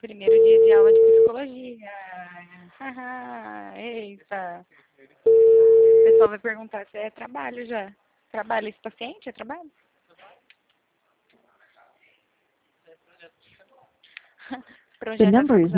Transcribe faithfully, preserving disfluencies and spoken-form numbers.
Primeiro dia de aula de psicologia. Haha, eita. O pessoal vai perguntar se é trabalho já. Trabalho esse paciente? É trabalho? The Projeto da number is